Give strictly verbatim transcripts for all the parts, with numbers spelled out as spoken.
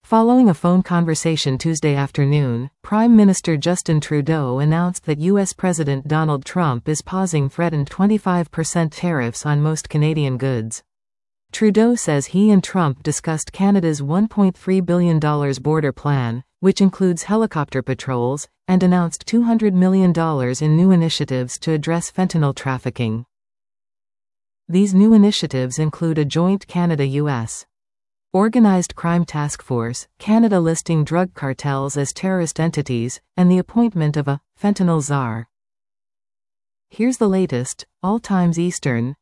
Following a phone conversation Tuesday afternoon, Prime Minister Justin Trudeau announced that U S President Donald Trump is pausing threatened twenty-five percent tariffs on most Canadian goods. Trudeau says he and Trump discussed Canada's one point three billion dollars border plan, which includes helicopter patrols, and announced two hundred million dollars in new initiatives to address fentanyl trafficking. These new initiatives include a joint Canada-U S Organized Crime Task Force, Canada listing drug cartels as terrorist entities, and the appointment of a fentanyl czar. Here's the latest, all times Eastern,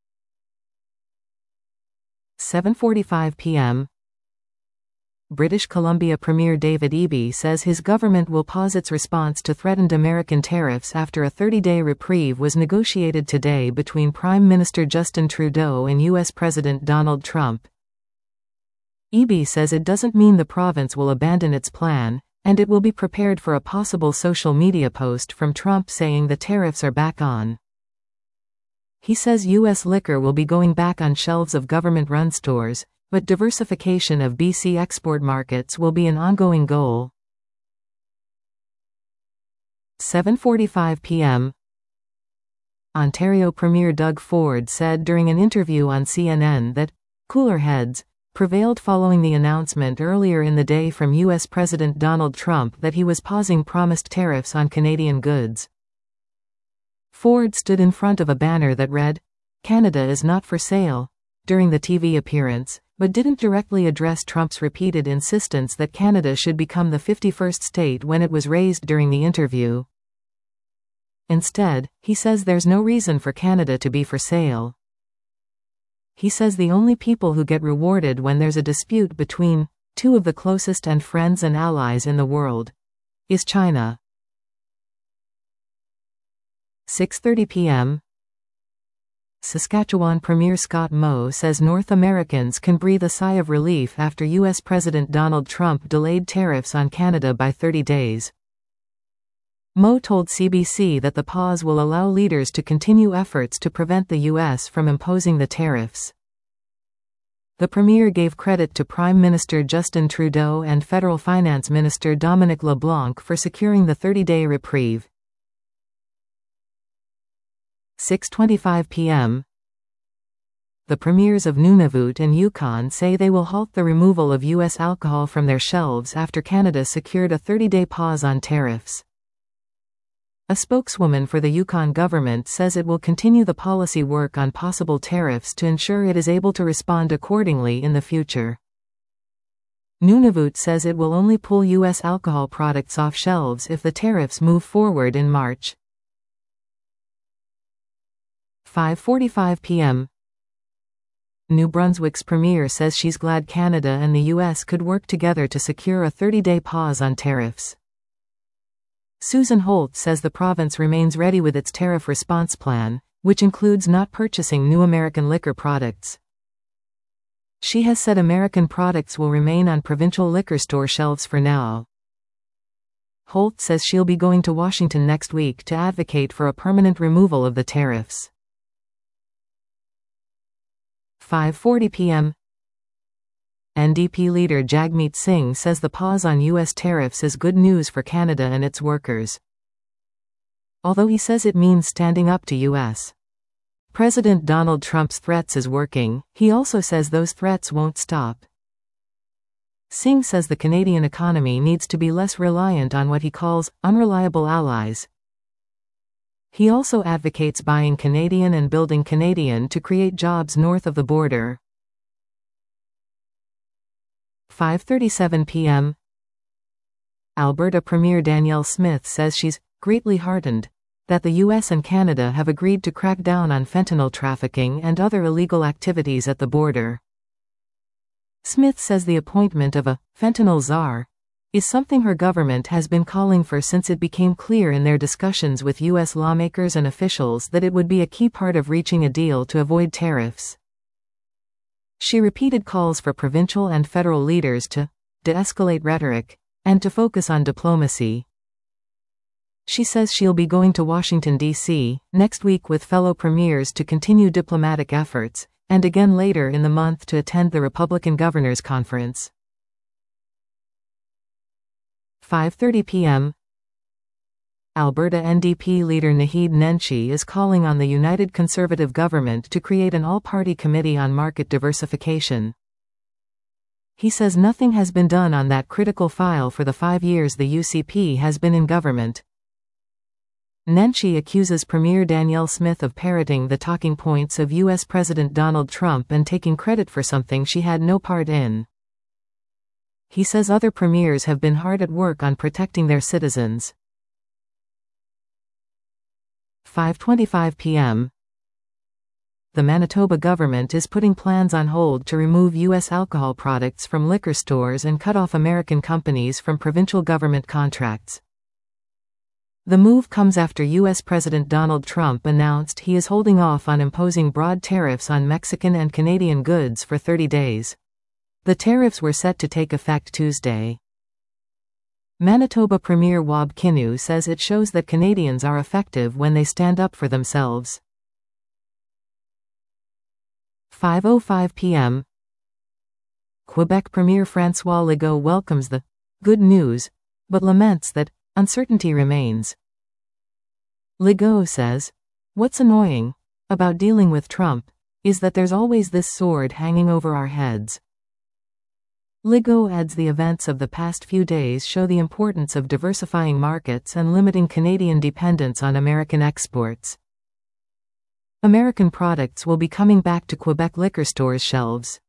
seven forty-five p m British Columbia Premier David Eby says his government will pause its response to threatened American tariffs after a thirty-day reprieve was negotiated today between Prime Minister Justin Trudeau and U S President Donald Trump. Eby says it doesn't mean the province will abandon its plan, and it will be prepared for a possible social media post from Trump saying the tariffs are back on. He says U S liquor will be going back on shelves of government-run stores, but diversification of B C export markets will be an ongoing goal. seven forty-five p m Ontario Premier Doug Ford said during an interview on C N N that cooler heads prevailed following the announcement earlier in the day from U S President Donald Trump that he was pausing promised tariffs on Canadian goods. Ford stood in front of a banner that read, "Canada is not for sale," during the T V appearance, but didn't directly address Trump's repeated insistence that Canada should become the fifty-first state when it was raised during the interview. Instead, he says there's no reason for Canada to be for sale. He says the only people who get rewarded when there's a dispute between two of the closest and friends and allies in the world is China. six thirty p m Saskatchewan Premier Scott Moe says North Americans can breathe a sigh of relief after U S President Donald Trump delayed tariffs on Canada by thirty days. Moe told C B C that the pause will allow leaders to continue efforts to prevent the U S from imposing the tariffs. The Premier gave credit to Prime Minister Justin Trudeau and Federal Finance Minister Dominic LeBlanc for securing the thirty-day reprieve. six twenty-five p m The premiers of Nunavut and Yukon say they will halt the removal of U S alcohol from their shelves after Canada secured a thirty-day pause on tariffs. A spokeswoman for the Yukon government says it will continue the policy work on possible tariffs to ensure it is able to respond accordingly in the future. Nunavut says it will only pull U S alcohol products off shelves if the tariffs move forward in March. five forty-five p m New Brunswick's premier says she's glad Canada and the U S could work together to secure a thirty-day pause on tariffs. Susan Holt says the province remains ready with its tariff response plan, which includes not purchasing new American liquor products. She has said American products will remain on provincial liquor store shelves for now. Holt says she'll be going to Washington next week to advocate for a permanent removal of the tariffs. five forty p m N D P leader Jagmeet Singh says the pause on U S tariffs is good news for Canada and its workers. Although he says it means standing up to U S President Donald Trump's threats is working, he also says those threats won't stop. Singh says the Canadian economy needs to be less reliant on what he calls unreliable allies. He also advocates buying Canadian and building Canadian to create jobs north of the border. five thirty-seven p m Alberta Premier Danielle Smith says she's greatly heartened that the U S and Canada have agreed to crack down on fentanyl trafficking and other illegal activities at the border. Smith says the appointment of a fentanyl czar is something her government has been calling for since it became clear in their discussions with U S lawmakers and officials that it would be a key part of reaching a deal to avoid tariffs. She repeated calls for provincial and federal leaders to de-escalate rhetoric and to focus on diplomacy. She says she'll be going to Washington, D C next week with fellow premiers to continue diplomatic efforts, and again later in the month to attend the Republican Governors Conference. five thirty p m Alberta N D P leader Naheed Nenshi is calling on the United Conservative government to create an all-party committee on market diversification. He says nothing has been done on that critical file for the five years the U C P has been in government. Nenshi accuses Premier Danielle Smith of parroting the talking points of U S President Donald Trump and taking credit for something she had no part in. He says other premiers have been hard at work on protecting their citizens. five twenty-five p m The Manitoba government is putting plans on hold to remove U S alcohol products from liquor stores and cut off American companies from provincial government contracts. The move comes after U S President Donald Trump announced he is holding off on imposing broad tariffs on Mexican and Canadian goods for thirty days. The tariffs were set to take effect Tuesday. Manitoba Premier Wab Kinew says it shows that Canadians are effective when they stand up for themselves. five oh five p m Quebec Premier François Legault welcomes the good news, but laments that uncertainty remains. Legault says, "What's annoying about dealing with Trump is that there's always this sword hanging over our heads." Legault adds the events of the past few days show the importance of diversifying markets and limiting Canadian dependence on American exports. American products will be coming back to Quebec liquor stores' shelves.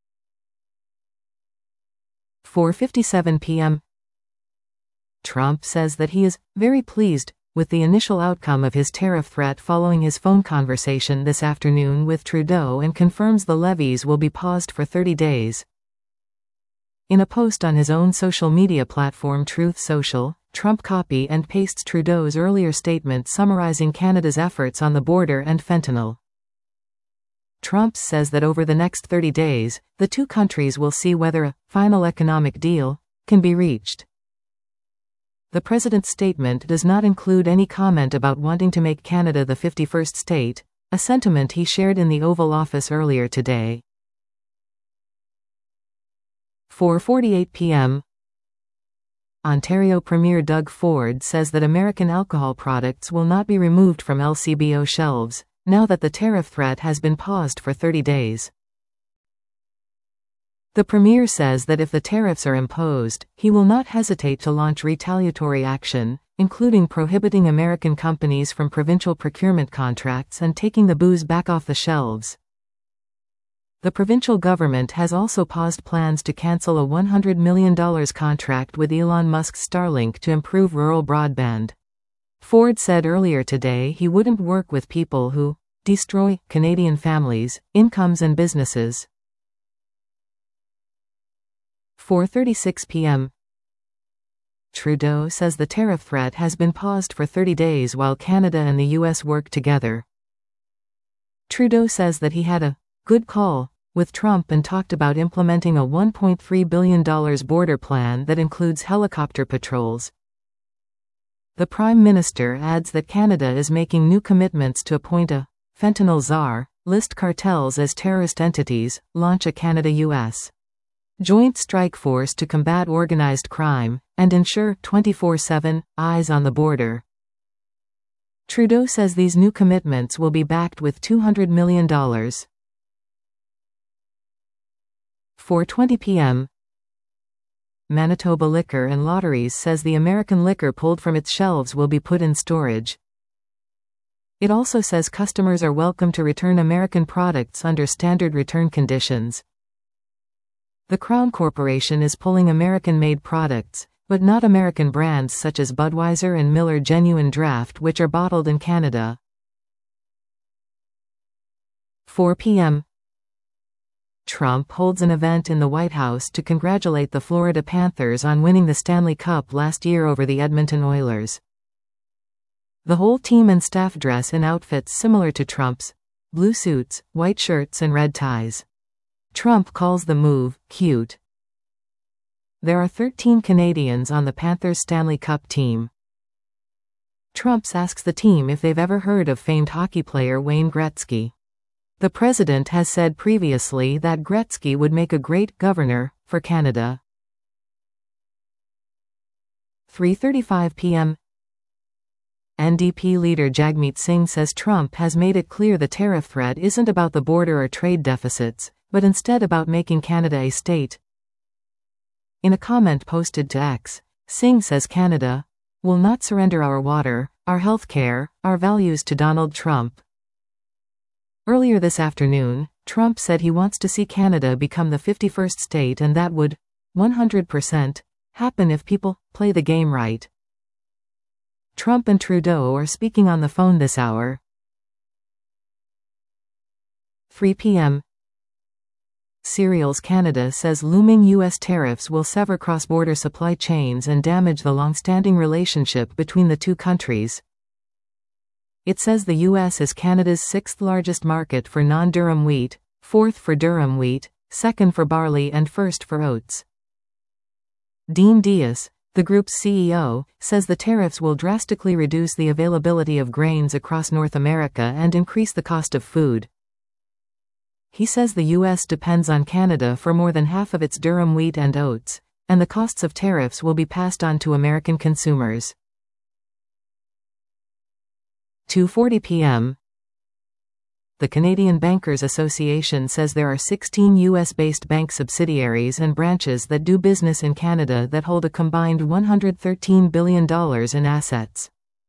four fifty-seven p m Trump says that he is very pleased with the initial outcome of his tariff threat following his phone conversation this afternoon with Trudeau and confirms the levies will be paused for thirty days. In a post on his own social media platform Truth Social, Trump copy and pastes Trudeau's earlier statement summarizing Canada's efforts on the border and fentanyl. Trump says that over the next thirty days, the two countries will see whether a final economic deal can be reached. The president's statement does not include any comment about wanting to make Canada the fifty-first state, a sentiment he shared in the Oval Office earlier today. four forty-eight p m Ontario Premier Doug Ford says that American alcohol products will not be removed from L C B O shelves, now that the tariff threat has been paused for thirty days. The Premier says that if the tariffs are imposed, he will not hesitate to launch retaliatory action, including prohibiting American companies from provincial procurement contracts and taking the booze back off the shelves. The provincial government has also paused plans to cancel a one hundred million dollars contract with Elon Musk's Starlink to improve rural broadband. Ford said earlier today he wouldn't work with people who destroy Canadian families, incomes and businesses. four thirty-six p m Trudeau says the tariff threat has been paused for thirty days while Canada and the U S work together. Trudeau says that he had a good call with Trump and talked about implementing a one point three billion dollars border plan that includes helicopter patrols. The Prime Minister adds that Canada is making new commitments to appoint a fentanyl czar, list cartels as terrorist entities, launch a Canada-U S joint strike force to combat organized crime, and ensure twenty-four seven eyes on the border. Trudeau says these new commitments will be backed with two hundred million dollars. four twenty p m Manitoba Liquor and Lotteries says the American liquor pulled from its shelves will be put in storage. It also says customers are welcome to return American products under standard return conditions. The Crown Corporation is pulling American-made products, but not American brands such as Budweiser and Miller Genuine Draft, which are bottled in Canada. four p m Trump holds an event in the White House to congratulate the Florida Panthers on winning the Stanley Cup last year over the Edmonton Oilers. The whole team and staff dress in outfits similar to Trump's: blue suits, white shirts and red ties. Trump calls the move cute. There are thirteen Canadians on the Panthers Stanley Cup team. Trump asks the team if they've ever heard of famed hockey player Wayne Gretzky. The president has said previously that Gretzky would make a great governor for Canada. three thirty-five p m N D P leader Jagmeet Singh says Trump has made it clear the tariff threat isn't about the border or trade deficits, but instead about making Canada a state. In a comment posted to X, Singh says Canada will not surrender our water, our health care, our values to Donald Trump. Earlier this afternoon, Trump said he wants to see Canada become the fifty-first state, and that would, one hundred percent, happen if people play the game right. Trump and Trudeau are speaking on the phone this hour. three p m Cereals Canada says looming U S tariffs will sever cross-border supply chains and damage the long-standing relationship between the two countries. It says the U S is Canada's sixth-largest market for non-durum wheat, fourth for durum wheat, second for barley and first for oats. Dean Dias, the group's C E O, says the tariffs will drastically reduce the availability of grains across North America and increase the cost of food. He says the U S depends on Canada for more than half of its durum wheat and oats, and the costs of tariffs will be passed on to American consumers. two forty p m The Canadian Bankers Association says there are sixteen U S-based bank subsidiaries and branches that do business in Canada that hold a combined one hundred thirteen billion dollars in assets.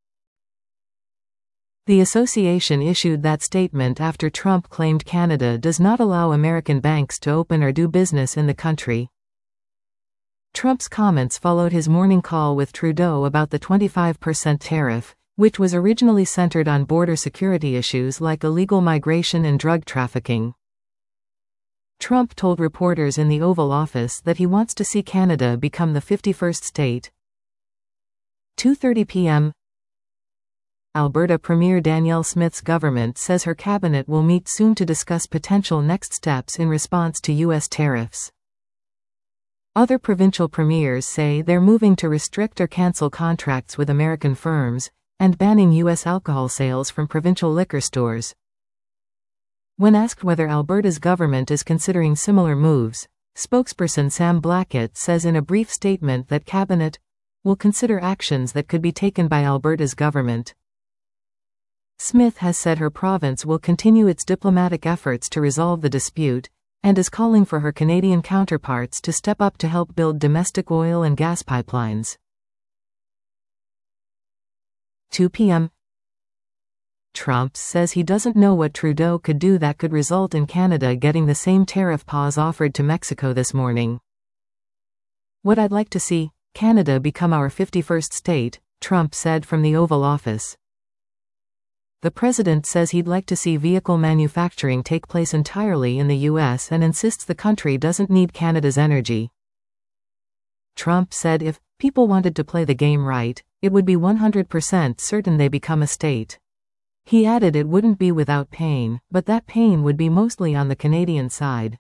The association issued that statement after Trump claimed Canada does not allow American banks to open or do business in the country. Trump's comments followed his morning call with Trudeau about the twenty-five percent tariff, which was originally centered on border security issues like illegal migration and drug trafficking. Trump told reporters in the Oval Office that he wants to see Canada become the fifty-first state. two thirty p m Alberta Premier Danielle Smith's government says her cabinet will meet soon to discuss potential next steps in response to U S tariffs. Other provincial premiers say they're moving to restrict or cancel contracts with American firms, and banning U S alcohol sales from provincial liquor stores. When asked whether Alberta's government is considering similar moves, spokesperson Sam Blackett says in a brief statement that Cabinet will consider actions that could be taken by Alberta's government. Smith has said her province will continue its diplomatic efforts to resolve the dispute, and is calling for her Canadian counterparts to step up to help build domestic oil and gas pipelines. two p m Trump says he doesn't know what Trudeau could do that could result in Canada getting the same tariff pause offered to Mexico this morning. "What I'd like to see, Canada become our fifty-first state," Trump said from the Oval Office. The president says he'd like to see vehicle manufacturing take place entirely in the U S and insists the country doesn't need Canada's energy. Trump said if people wanted to play the game right, it would be one hundred percent certain they become a state. He added it wouldn't be without pain, but that pain would be mostly on the Canadian side.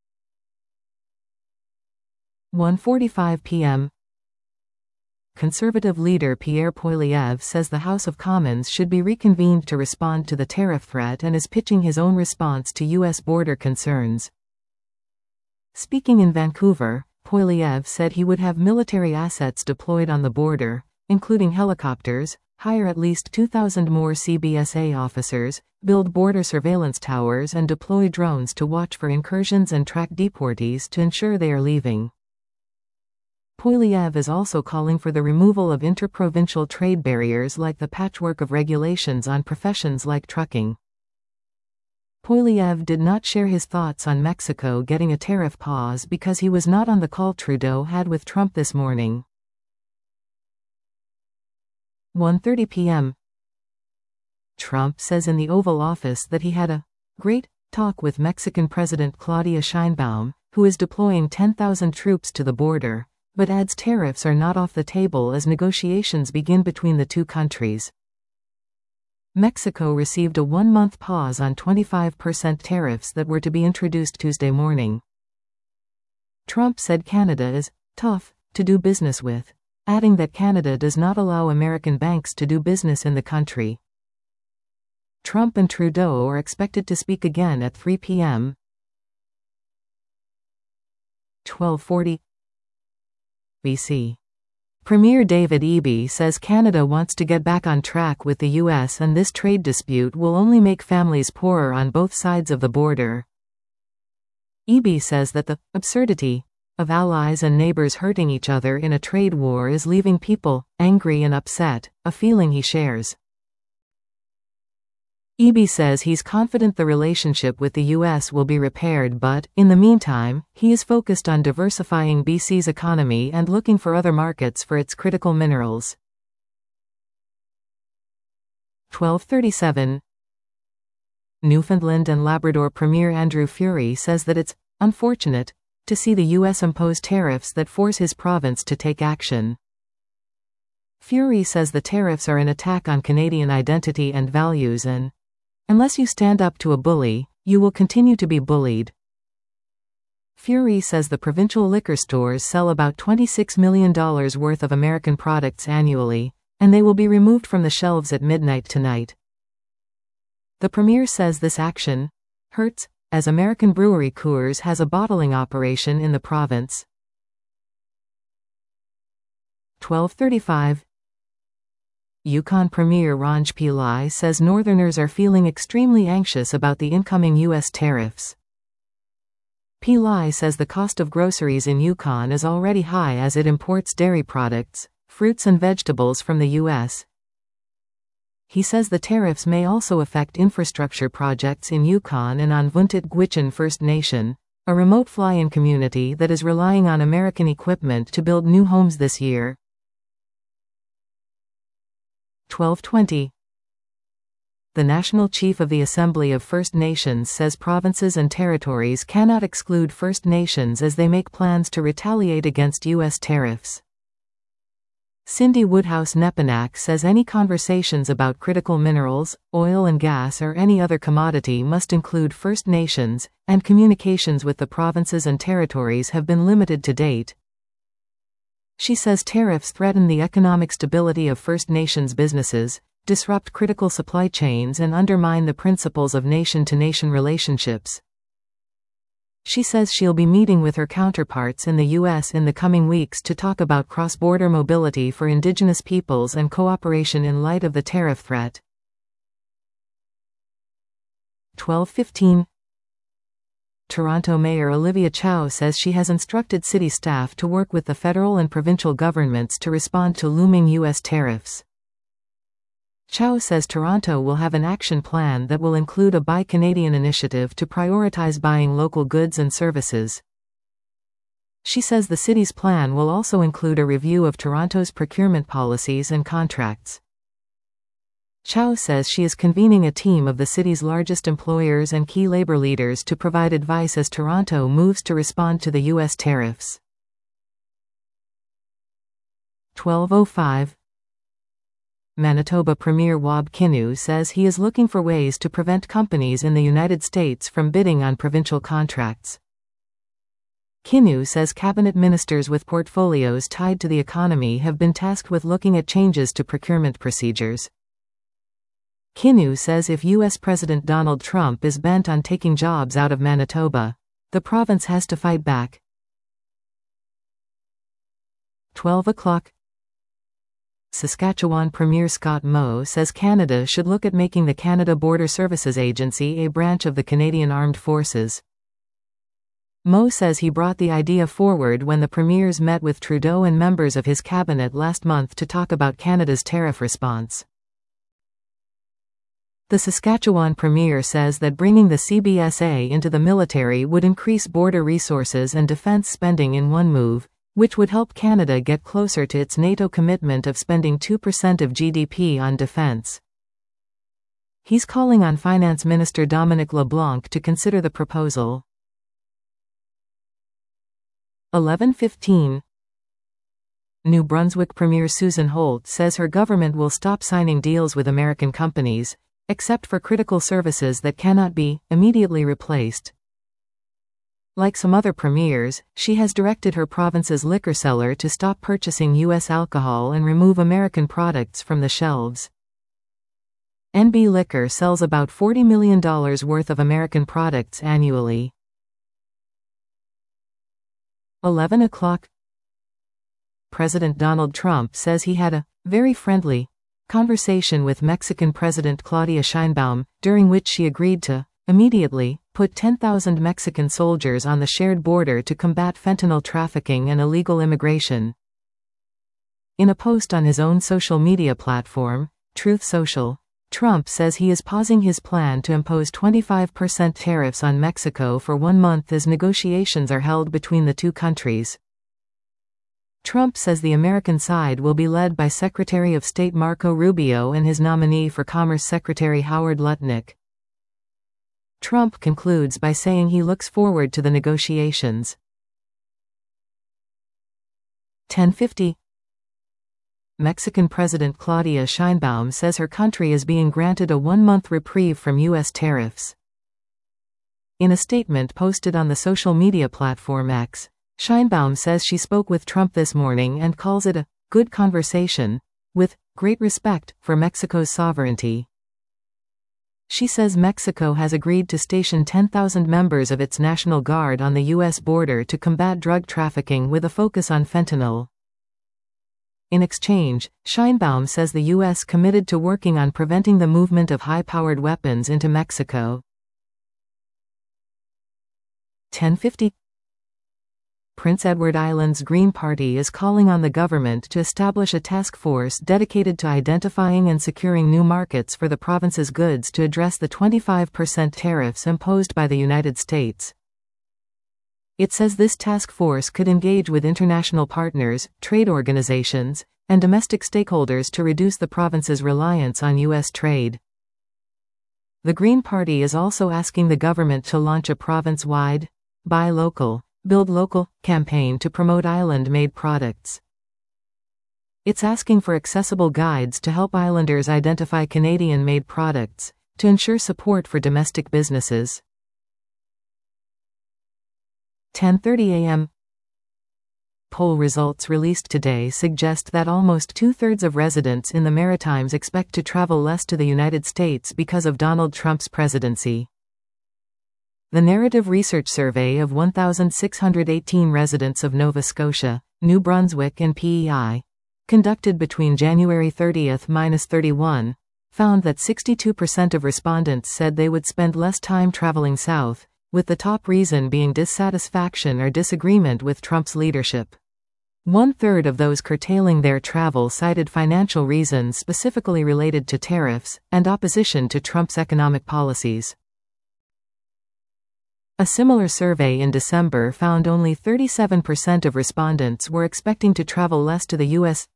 one forty-five p m Conservative leader Pierre Poilievre says the House of Commons should be reconvened to respond to the tariff threat and is pitching his own response to U S border concerns. Speaking in Vancouver, Poilievre said he would have military assets deployed on the border, including helicopters, hire at least two thousand more C B S A officers, build border surveillance towers and deploy drones to watch for incursions and track deportees to ensure they are leaving. Poilievre is also calling for the removal of interprovincial trade barriers like the patchwork of regulations on professions like trucking. Poilievre did not share his thoughts on Mexico getting a tariff pause because he was not on the call Trudeau had with Trump this morning. one thirty p m Trump says in the Oval Office that he had a great talk with Mexican President Claudia Sheinbaum, who is deploying ten thousand troops to the border, but adds tariffs are not off the table as negotiations begin between the two countries. Mexico received a one-month pause on twenty-five percent tariffs that were to be introduced Tuesday morning. Trump said Canada is tough to do business with, adding that Canada does not allow American banks to do business in the country. Trump and Trudeau are expected to speak again at three p m twelve forty B C Premier David Eby says Canada wants to get back on track with the U S and this trade dispute will only make families poorer on both sides of the border. Eby says that the absurdity of allies and neighbors hurting each other in a trade war is leaving people angry and upset, a feeling he shares. Eby says he's confident the relationship with the U S will be repaired, but, in the meantime, he is focused on diversifying B C's economy and looking for other markets for its critical minerals. twelve thirty-seven Newfoundland and Labrador Premier Andrew Furey says that it's unfortunate to see the U S impose tariffs that force his province to take action. Furey says the tariffs are an attack on Canadian identity and values and, unless you stand up to a bully, you will continue to be bullied. Furey says the provincial liquor stores sell about twenty-six million dollars worth of American products annually, and they will be removed from the shelves at midnight tonight. The Premier says this action hurts, as American brewery Coors has a bottling operation in the province. twelve thirty-five Yukon Premier Ranj Pillai says Northerners are feeling extremely anxious about the incoming U S tariffs. Pillai says the cost of groceries in Yukon is already high as it imports dairy products, fruits and vegetables from the U S. He says the tariffs may also affect infrastructure projects in Yukon and on Vuntut Gwitchin First Nation, a remote fly-in community that is relying on American equipment to build new homes this year. twelve twenty The National Chief of the Assembly of First Nations says provinces and territories cannot exclude First Nations as they make plans to retaliate against U S tariffs. Cindy Woodhouse-Nepinak says any conversations about critical minerals, oil and gas or any other commodity must include First Nations, and communications with the provinces and territories have been limited to date. She says tariffs threaten the economic stability of First Nations businesses, disrupt critical supply chains and undermine the principles of nation-to-nation relationships. She says she'll be meeting with her counterparts in the U S in the coming weeks to talk about cross-border mobility for Indigenous peoples and cooperation in light of the tariff threat. twelve fifteen Toronto Mayor Olivia Chow says she has instructed city staff to work with the federal and provincial governments to respond to looming U S tariffs. Chow says Toronto will have an action plan that will include a Buy Canadian initiative to prioritize buying local goods and services. She says the city's plan will also include a review of Toronto's procurement policies and contracts. Chow says she is convening a team of the city's largest employers and key labor leaders to provide advice as Toronto moves to respond to the U S tariffs. twelve oh five Manitoba Premier Wab Kinew says he is looking for ways to prevent companies in the United States from bidding on provincial contracts. Kinew says cabinet ministers with portfolios tied to the economy have been tasked with looking at changes to procurement procedures. Kinew says if U S President Donald Trump is bent on taking jobs out of Manitoba, the province has to fight back. twelve o'clock Saskatchewan Premier Scott Moe says Canada should look at making the Canada Border Services Agency a branch of the Canadian Armed Forces. Moe says he brought the idea forward when the premiers met with Trudeau and members of his cabinet last month to talk about Canada's tariff response. The Saskatchewan Premier says that bringing the C B S A into the military would increase border resources and defence spending in one move, which would help Canada get closer to its NATO commitment of spending two percent of G D P on defence. He's calling on Finance Minister Dominic LeBlanc to consider the proposal. eleven fifteen New Brunswick Premier Susan Holt says her government will stop signing deals with American companies, except for critical services that cannot be immediately replaced. Like some other premiers, she has directed her province's liquor seller to stop purchasing U S alcohol and remove American products from the shelves. N B Liquor sells about forty million dollars worth of American products annually. eleven o'clock President Donald Trump says he had a very friendly conversation with Mexican President Claudia Sheinbaum, during which she agreed to immediately put ten thousand Mexican soldiers on the shared border to combat fentanyl trafficking and illegal immigration. In a post on his own social media platform, Truth Social, Trump says he is pausing his plan to impose twenty-five percent tariffs on Mexico for one month as negotiations are held between the two countries. Trump says the American side will be led by Secretary of State Marco Rubio and his nominee for Commerce Secretary Howard Lutnick. Trump concludes by saying he looks forward to the negotiations. ten fifty Mexican President Claudia Sheinbaum says her country is being granted a one-month reprieve from U S tariffs. In a statement posted on the social media platform X, Sheinbaum says she spoke with Trump this morning and calls it a good conversation, with great respect for Mexico's sovereignty. She says Mexico has agreed to station ten thousand members of its National Guard on the U S border to combat drug trafficking with a focus on fentanyl. In exchange, Sheinbaum says the U S committed to working on preventing the movement of high-powered weapons into Mexico. ten fifty Prince Edward Island's Green Party is calling on the government to establish a task force dedicated to identifying and securing new markets for the province's goods to address the twenty-five percent tariffs imposed by the United States. It says this task force could engage with international partners, trade organizations, and domestic stakeholders to reduce the province's reliance on U S trade. The Green Party is also asking the government to launch a province-wide, buy local, build local campaign to promote island-made products. It's asking for accessible guides to help islanders identify Canadian-made products, to ensure support for domestic businesses. ten thirty a m Poll results released today suggest that almost two-thirds of residents in the Maritimes expect to travel less to the United States because of Donald Trump's presidency. The Narrative Research Survey of one thousand six hundred eighteen residents of Nova Scotia, New Brunswick and P E I, conducted between January thirtieth to thirty-first, found that sixty-two percent of respondents said they would spend less time traveling south, with the top reason being dissatisfaction or disagreement with Trump's leadership. One-third of those curtailing their travel cited financial reasons specifically related to tariffs, and opposition to Trump's economic policies. A similar survey in December found only thirty-seven percent of respondents were expecting to travel less to the U S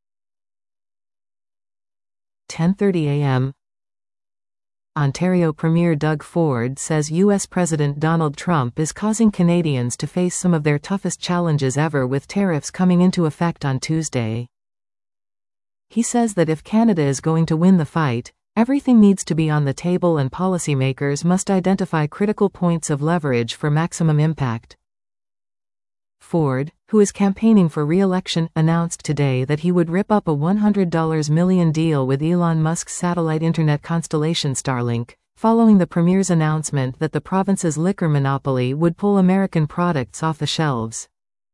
ten thirty a m Ontario Premier Doug Ford says U S President Donald Trump is causing Canadians to face some of their toughest challenges ever with tariffs coming into effect on Tuesday. He says that if Canada is going to win the fight, everything needs to be on the table and policymakers must identify critical points of leverage for maximum impact. Ford, who is campaigning for re-election, announced today that he would rip up a one hundred million dollars deal with Elon Musk's satellite internet constellation Starlink, following the Premier's announcement that the province's liquor monopoly would pull American products off the shelves.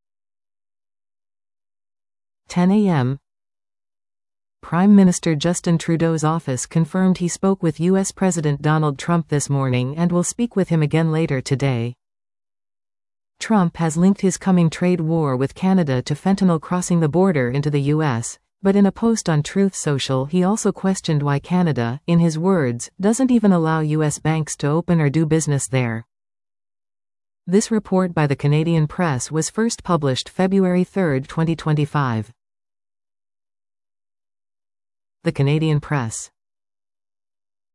ten a m Prime Minister Justin Trudeau's office confirmed he spoke with U S President Donald Trump this morning and will speak with him again later today. Trump has linked his coming trade war with Canada to fentanyl crossing the border into the U S, but in a post on Truth Social he also questioned why Canada, in his words, doesn't even allow U S banks to open or do business there. This report by the Canadian Press was first published February third, twenty twenty-five. The Canadian Press.